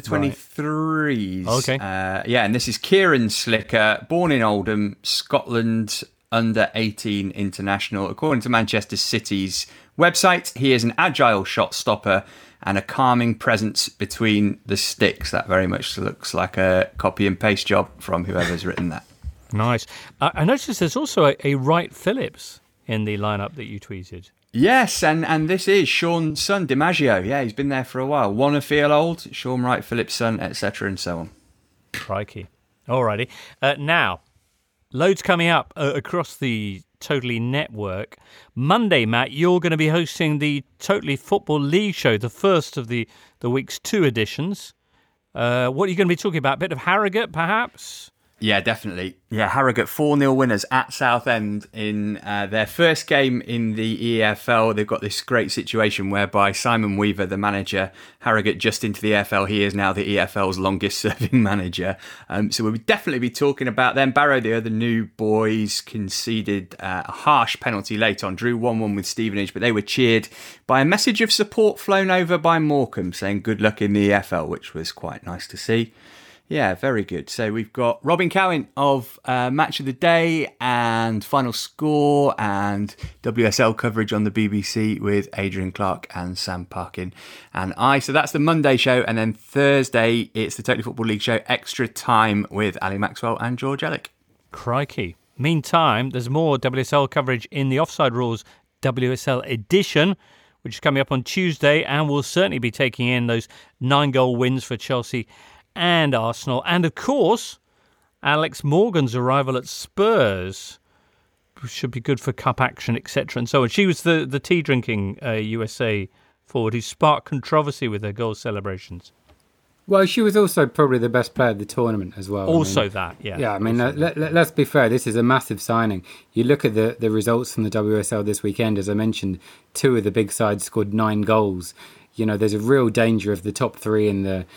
23s. Right. Okay. And this is Kieran Slicker, born in Oldham, Scotland, under 18 international. According to Manchester City's website, he is an agile shot stopper and a calming presence between the sticks. That very much looks like a copy and paste job from whoever's written that. Nice. I noticed there's also a Wright Phillips in the lineup that you tweeted. Yes, and this is Sean's son, DiMaggio. Yeah, he's been there for a while. Wanna feel old? Sean Wright Phillips' son, etc. and so on. Crikey. Alrighty. Now, loads coming up across the Totally Network. Monday, Matt, you're going to be hosting the Totally Football League show, the first of the week's 2 editions. What are you going to be talking about? A bit of Harrogate, perhaps? Yeah, definitely. Yeah, Harrogate 4-0 winners at Southend in their first game in the EFL. They've got this great situation whereby Simon Weaver, the manager, Harrogate just into the EFL, he is now the EFL's longest serving manager. So we'll definitely be talking about them. Barrow, the other new boys, conceded a harsh penalty late on, drew 1-1 with Stevenage, but they were cheered by a message of support flown over by Morecambe saying good luck in the EFL, which was quite nice to see. Yeah, very good. So we've got Robin Cowan of Match of the Day and Final Score and WSL coverage on the BBC with Adrian Clark and Sam Parkin and I. So that's the Monday show. And then Thursday, it's the Totally Football League show, Extra Time with Ali Maxwell and George Ellick. Crikey. Meantime, there's more WSL coverage in the Offside Rules WSL edition, which is coming up on Tuesday, and we'll certainly be taking in those 9-goal wins for Chelsea and Arsenal. And of course, Alex Morgan's arrival at Spurs should be good for cup action, etc. and so on. She was the tea-drinking USA forward who sparked controversy with her goal celebrations. Well, she was also probably the best player of the tournament as well. Yeah, I mean, let's be fair, this is a massive signing. You look at the results from the WSL this weekend, as I mentioned, 2 of the big sides scored 9 goals. You know, there's a real danger of the top 3 in the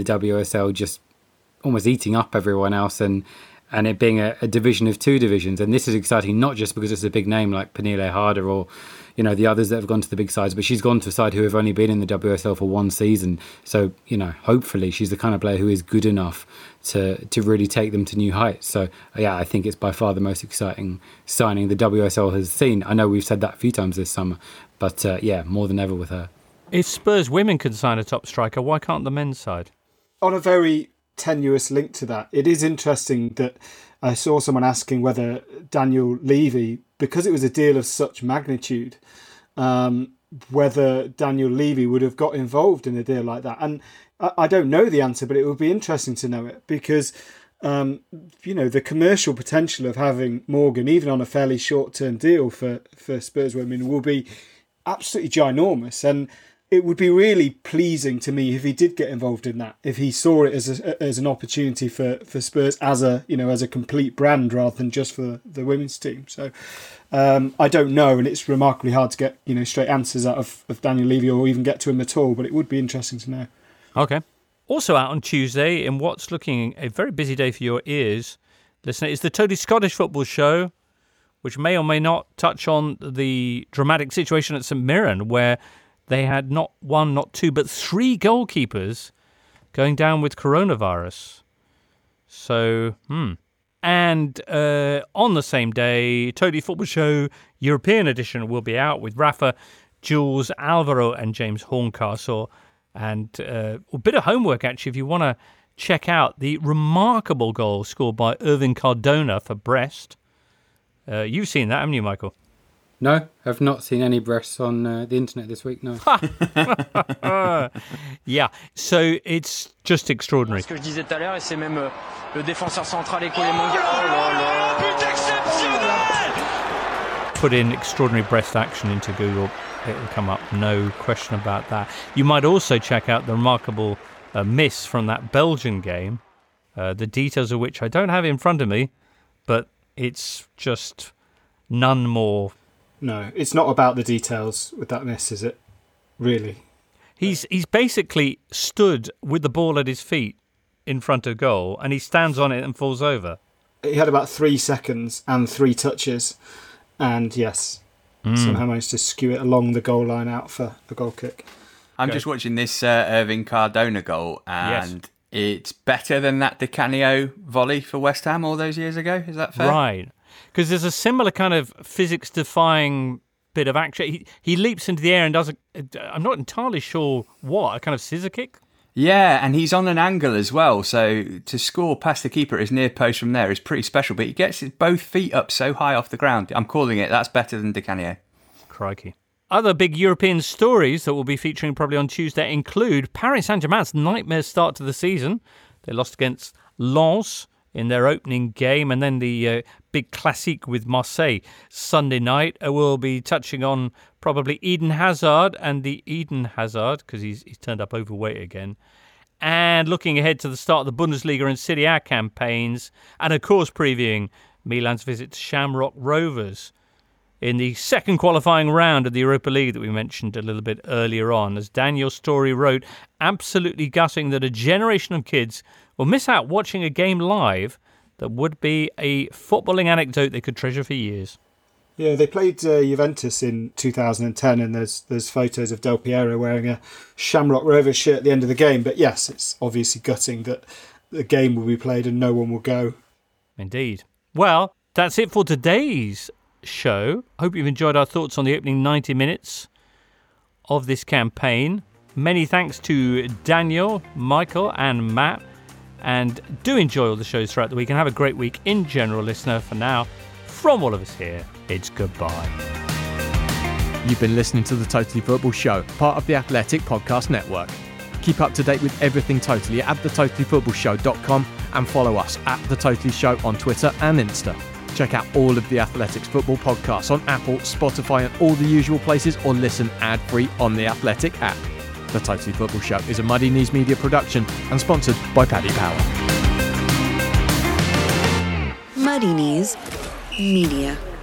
WSL just almost eating up everyone else and it being a division of 2 divisions. And this is exciting, not just because it's a big name like Pernille Harder or, you know, the others that have gone to the big sides, but she's gone to a side who have only been in the WSL for 1 season. So, you know, hopefully she's the kind of player who is good enough to really take them to new heights. So, yeah, I think it's by far the most exciting signing the WSL has seen. I know we've said that a few times this summer, but yeah, more than ever with her. If Spurs women can sign a top striker, why can't the men's side? On a very tenuous link to that, it is interesting that I saw someone asking whether Daniel Levy, because it was a deal of such magnitude, whether Daniel Levy would have got involved in a deal like that. And I don't know the answer, but it would be interesting to know it because, you know, the commercial potential of having Morgan, even on a fairly short-term deal for Spurs women, will be absolutely ginormous. And it would be really pleasing to me if he did get involved in that, if he saw it as an opportunity for Spurs as a complete brand rather than just for the women's team. So I don't know, and it's remarkably hard to get straight answers out of Daniel Levy or even get to him at all. But it would be interesting to know. Okay. Also out on Tuesday, in what's looking a very busy day for your ears, listener, is the Totally Scottish Football Show, which may or may not touch on the dramatic situation at St Mirren, where they had not 1, not 2, but 3 goalkeepers going down with coronavirus. So, And on the same day, Totally Football Show European edition will be out with Rafa, Jules, Alvaro and James Horncastle. And a bit of homework, actually, if you want to check out the remarkable goal scored by Irving Cardona for Brest. You've seen that, haven't you, Michael? No, I've not seen any breasts on the internet this week, no. Yeah, so it's just extraordinary. Ce que je disais tout à l'heure, et c'est même le défenseur central écoulé mondial. Oh là là, but exceptionnel! Put in extraordinary breast action into Google, it'll come up, no question about that. You might also check out the remarkable miss from that Belgian game, the details of which I don't have in front of me, but it's just none more. No, it's not about the details with that miss, is it? Really? He's basically stood with the ball at his feet in front of goal, and he stands on it and falls over. He had about 3 seconds and 3 touches, and somehow managed to skew it along the goal line out for a goal kick. I'm just watching this Irving Cardona goal, and it's better than that Di Canio volley for West Ham all those years ago. Is that fair? Right. Because there's a similar kind of physics-defying bit of action. He leaps into the air and does I'm not entirely sure what, a kind of scissor kick? Yeah, and he's on an angle as well, so to score past the keeper at his near post from there is pretty special, but he gets his both feet up so high off the ground. I'm calling it, that's better than Di Canio. Crikey. Other big European stories that we'll be featuring probably on Tuesday include Paris Saint-Germain's nightmare start to the season. They lost against Lens in their opening game, and then the big classique with Marseille Sunday night. We'll be touching on probably Eden Hazard and the Eden Hazard, because he's turned up overweight again. And looking ahead to the start of the Bundesliga and Serie A campaigns, and of course previewing Milan's visit to Shamrock Rovers in the second qualifying round of the Europa League that we mentioned a little bit earlier on. As Daniel Story wrote, absolutely gutting that a generation of kids will miss out watching a game live that would be a footballing anecdote they could treasure for years. Yeah, they played Juventus in 2010, and there's photos of Del Piero wearing a Shamrock Rovers shirt at the end of the game. But yes, it's obviously gutting that the game will be played and no one will go. Indeed. Well, that's it for today's show. Hope you've enjoyed our thoughts on the opening 90 minutes of this campaign. Many thanks to Daniel, Michael and Matt, and do enjoy all the shows throughout the week and have a great week in general, listener. For now, from all of us here, it's goodbye. You've been listening to The Totally Football Show, part of the Athletic Podcast Network. Keep up to date with everything Totally at thetotallyfootballshow.com and follow us at The Totally Show on Twitter and Insta. Check out all of the Athletics football podcasts on Apple, Spotify and all the usual places, or listen ad-free on the Athletic app. The Totally Football Show is a Muddy Knees Media production and sponsored by Paddy Power. Muddy Knees Media.